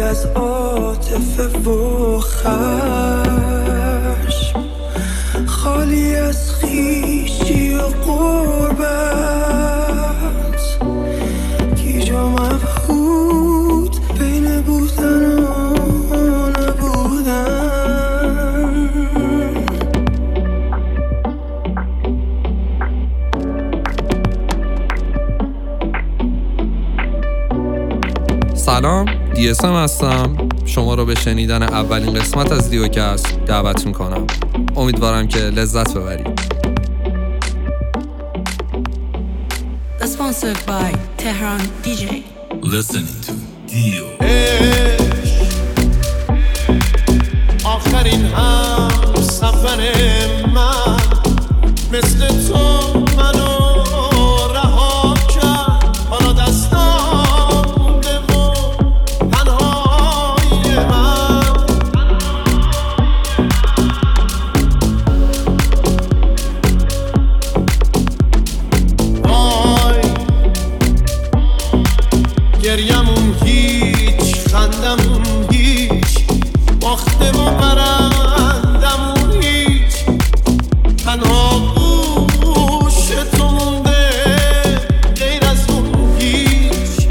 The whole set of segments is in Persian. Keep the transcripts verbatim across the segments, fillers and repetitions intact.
از عاطفه و خشم، خالی از خویشی و غربت، گیجا مبهوت بین بودن و نبودن. سلام، دی اس ام هستم. شما رو به شنیدن اولین قسمت از دیوکست دعوت میکنم. امیدوارم که لذت ببرید. Sponsored by Tehran دی جی. Listening to Dio. آخرین هم سفر من مثل تو منو رها کرد، حالا دستام مونده و تنهای من. وای گریمون هیچ، خندمون هیچ، باختم و برندمون هیچ، تنها گوش تو مونده غیر از اون هیچ.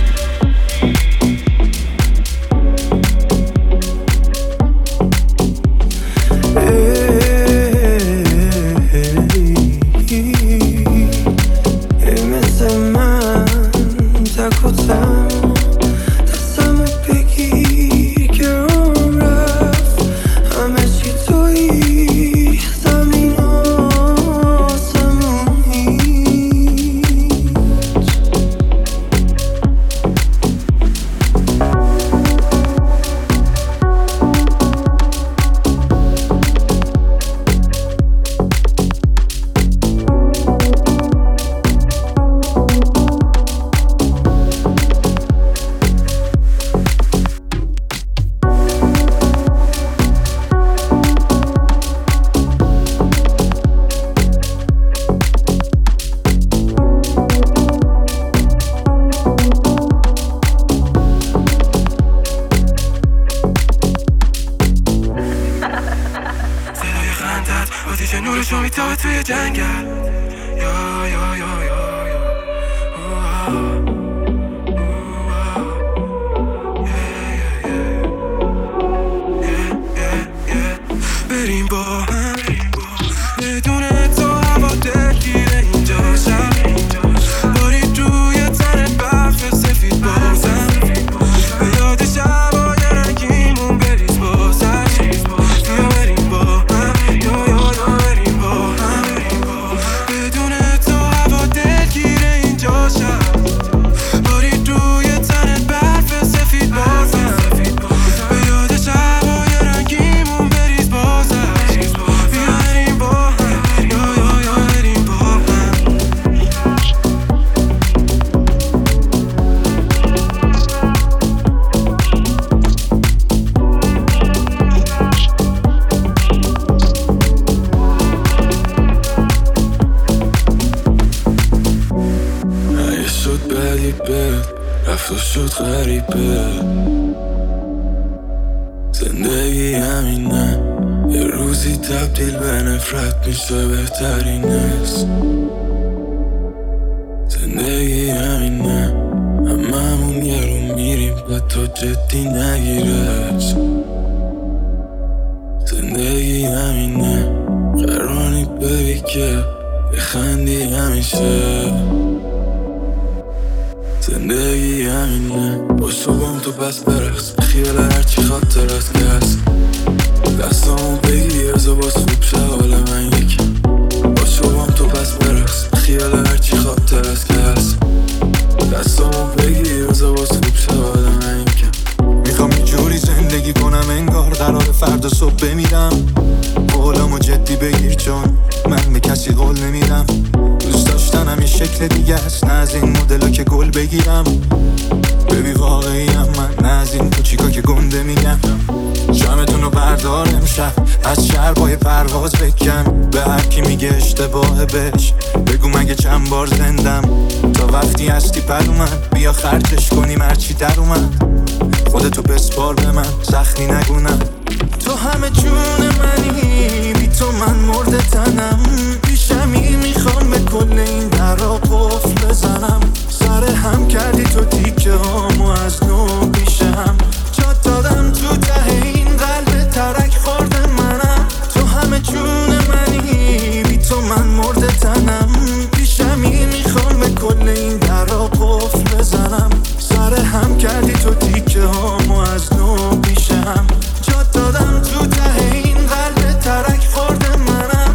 ای مثل من تک و تنها دستمو بگیر که اون رفت، همه چی تویی، زمین و آسمون هیچ. صدای خندت آتیش نورشو میتابه توی جنگل. یا یا یا یا یا اوه، اوه، یه، یه، یه، یه، یه. بریم با هم بدون تو هوا دلگیره اینجا شب، باری توی تنت برف سفید بازم، به یاد شبای رنگیمون بریز بازش. بیا بریم با هم، یا یا یا بریم با هم، بدون تو هوا دلگیره اینجا شب، باری توی تنت برف سفید بازم، به یاد شبای رنگیمون بریز بازش. بیا بریم با هم، یا یا یا بریم با هم. اگه شد بدی بد رفت و شد غریبه، زندگی همینه، یه روزی تبدیل به نفرت میشه بهترین است. زندگی همینه، هممون یه رو میریم و تو جدی نگیرش. زندگی همینه، قراری ببی که بخندی همیشه. زندگی همینه، با صبحم تو پس برقص، بخیال هرچی خاطر از که هست، دستامو بگیر ازا باز خوب شه حال من یکی. با صبحم تو پس برقص، بخیال هرچی خاطر از که هست، دستامو بگیر ازا باز خوب شه حال من یکی. میخوام یه جوری زندگی کنم انگار قرار فردا صبح بمیرم، قولمو جدی بگیر چون من به کسی قول نمیدم. دوست داشتنم یه شکل دیگه است، نه از این مدلا که گل بگیرم. ببین واقعی هم من، نه از این کوچیکا که گنده میگم. شمتونو بردار امشب، از شربای پرواز بکن. به هر کی میگه اشتباهه بهش بگو مگه چند بار زندم. تا وقتی هستی پر اومد، بیا خرجش کنیم هرچی در اومد. خودتو بسپار به من، زخمی نگونم. تو همه جون منی، بی تو من مرده تنم. بیشمی میخوام به کل این درا قفل بزنم. سر هم کردی تو تیکه هامو از نو پیشم. جات دادم تو ته این قلب ترک خورده منم. تو همه جون منی، بی تو من مرده تنم. بیشمی میخوام به کل این درا قفل بزنم. سر هم کردی تو تیکه هامو از نو پیشم. جات دادم تو ته این قلب ترک خورده منم.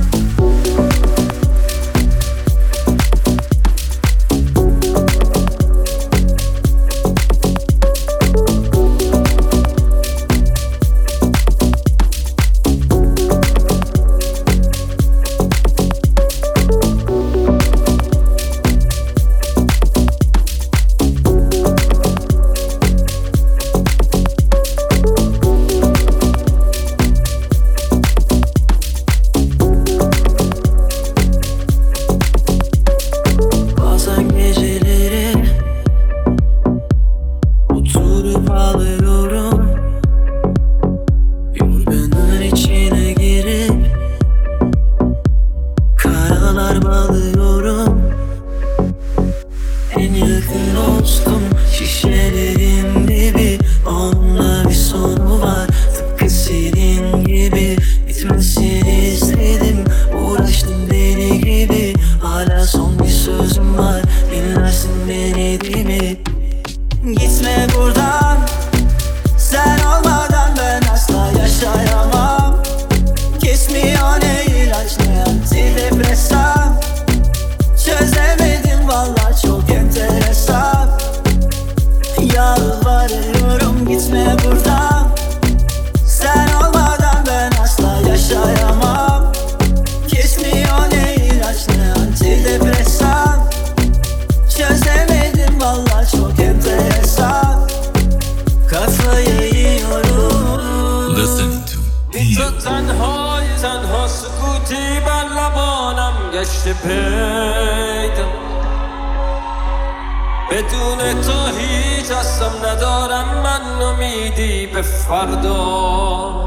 بدون تو هیچ هستم ندارم من امیدی به فردا.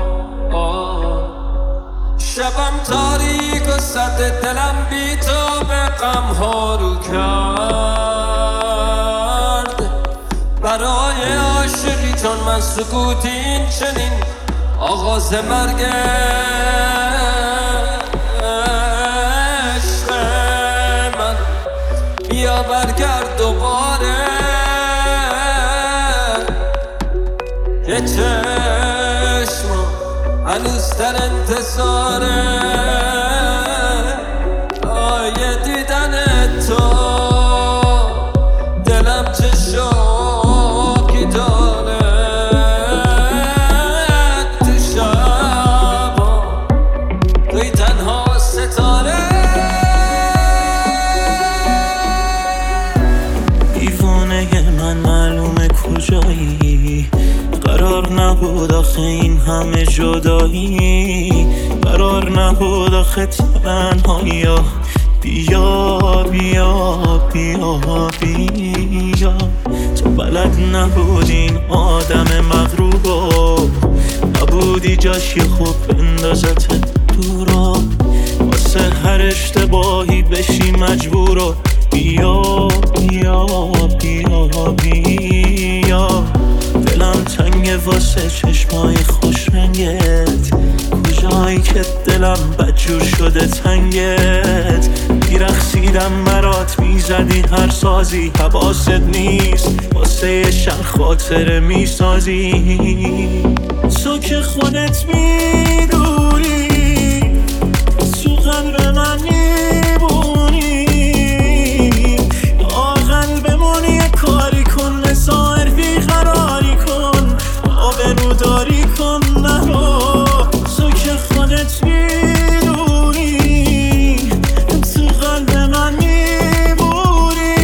شبم تاریک و سرد دلم بی تو به غم ها رو کرد. برای عاشقی چون من سکوت این چنین آغاز مرگ عشق من. بیا برگرد دوباره یه چشم هنوز در انتظاره آیه دیدن تو. دلم چه شوقی داره تو شبا توی تنها ستاره. دیوانه من معلومه کجایی، قرار نبود آخه این همه جدایی. قرار نبود آخه تنهایی. بیا بیا بیا بیا تو بلد نبودی این آدم مغرور، نبودی جاش یه خوب بندازت دورا. واسه هر اشتباهی بشی مجبور. بیا بیا بیا بیا دلم تنگه واسه چشمای خوش رنگت. کجایی که دلم بدجور شده تنگت. میرخصیدم برات میزدی هر سازی، حواست نیست واسه شن خاطره میسازی. تو که خودت میدونی تو قلب من میبونی. قلبمون یه کاری کن لسائر بیقراری کن. آبرو داری کن نرو. تو که خودت میدونی تو قلب من میبونی.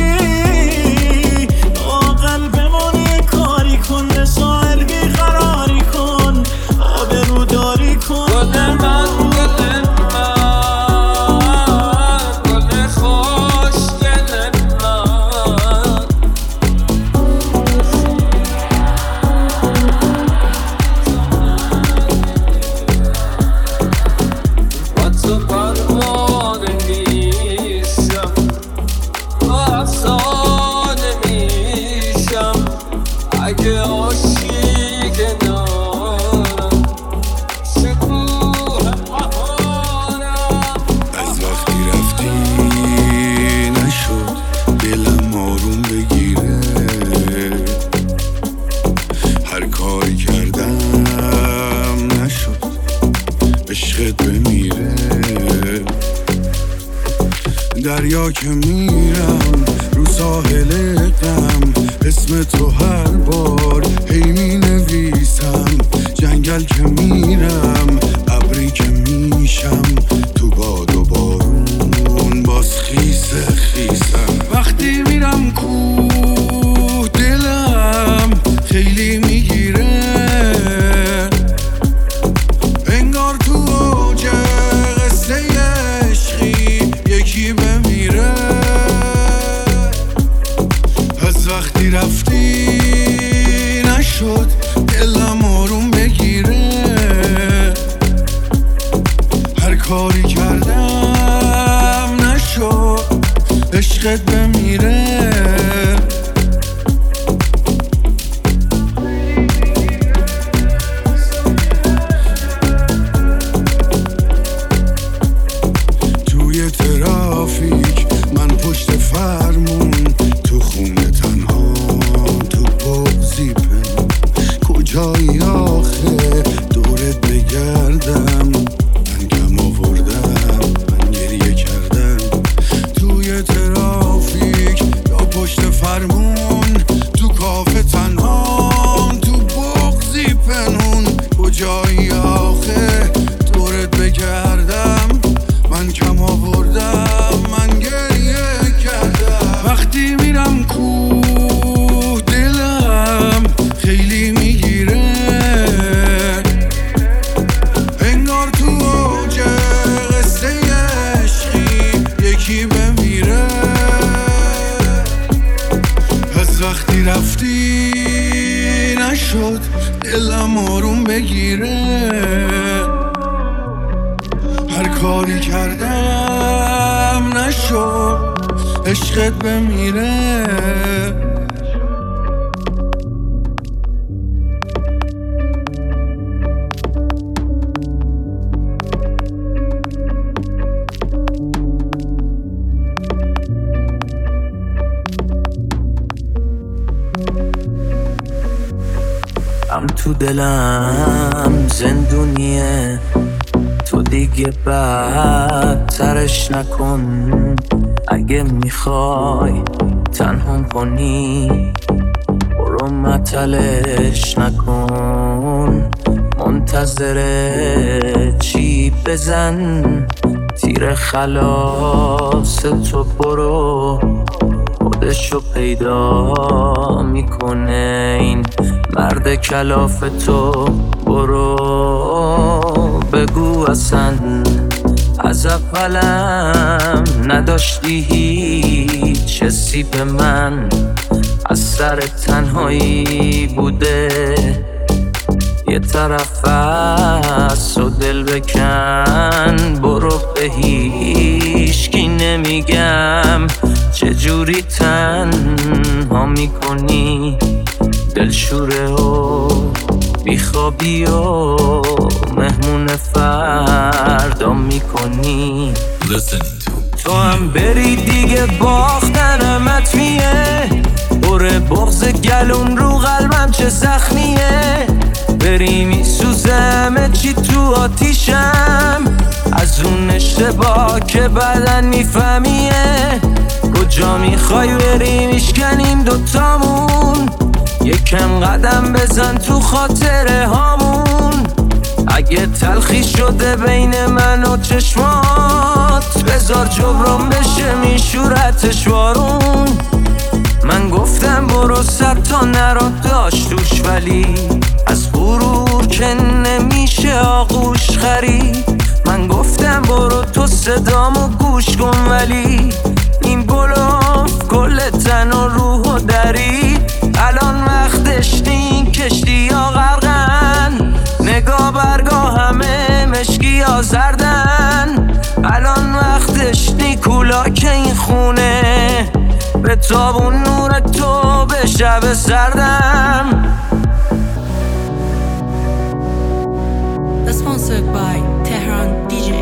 قلبمون یه کاری کن لسائر بیقراری کن. آبرو داری کن. گل من گل من دریا که میرم رو ساحل غم، اسم تو هر بار هی می نویسم. جنگل که میرم ابری که میشم، تو باد و بارون باز خیسه خیسم. وقتی میرم کوه دلم خیلی میگیره، انگار تو اوج قصه عشقی یکی بمیره. از وقتی رفتی نشد دلم آروم بگیره، هر کاری کردم نشد عشقت بمیره. توی ترافیک من پشت فرمون، تو خونه تنها تو بغضی پنون. کجایی آخه دورت بگردم، من کم آوردم من گریه کردم. توی ترافیک یا پشت فرمون، تو کافه تنها تو بغضی پنون. کجایی آخه دورت بگردم، من کم آوردم من گریه کردم. وقتی میرم کوه دلم خیلی میگیره، انگار تو اوج قصه عشقی یکی بمیره. از وقتی رفتی نشد دلم آروم بگیره، هر کاری کردم نشد عشقت بمیره. هم تو دلم زندونیه، تو دیگه بدترش نکن. اگه میخوای تنهام کنی برو مطلش نکن. منتظر چی بزن تیر خلاص تو، برو خودشو پیدا میکنه این مرد کلاف تو. برو بگو اصلا از اولم نداشتی هیچ حسی به من، از سر تنهایی بوده یه طرف از و دل بکن. برو به هیچکی نمیگم چجوری تنها میکنی، دلشوره و بیخوابی و مهمون فردا میکنی. تو هم بری دیگه باختنم حتمیه، بره بغض گلوم رو قلبم چه زخمیه. بری میسوزم چی تو آتیشم، از اون اشتباه که بعدن میفهمیه. کجا میخوای بری میشکنیم دوتامون، یکم قدم بزن تو خاطره هامون. اگه تلخی شده بین من و چشمات، بذار جبران بشه میشورتش وارون. من گفتم برو صد تا نرا داشت توش، ولی از غرور که نمیشه آغوش خرید. من گفتم برو تو صدامو گوش کن، ولی این بلوف کل تن و روح و درید. الان وقتش این کشتی ها غرقن، نگاه برگاه همه مشکی ها زردن. الان وقتش نیکولا که این خونه به تابون نور تو به شب سردم. Sponsored by Tehran دی جی.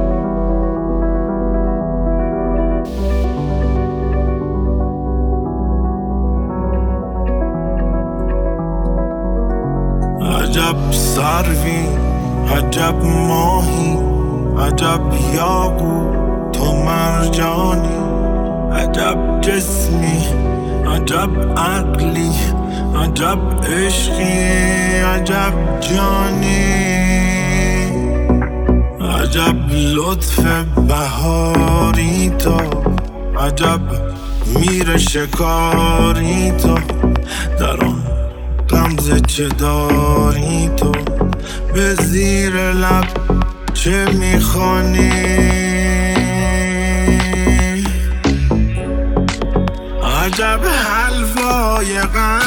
عجب سروی، عجب ماهی، عجب یاقو تو مرجان جانی، عجب جسمی، عجب عقلی، عجب عشقی، عجب جانی، عجب لطف بهاری تو، عجب میره شکاری تو، در آن غمزه چه داری تو، به زیر لب چه میخوانی، عجب حلوای غم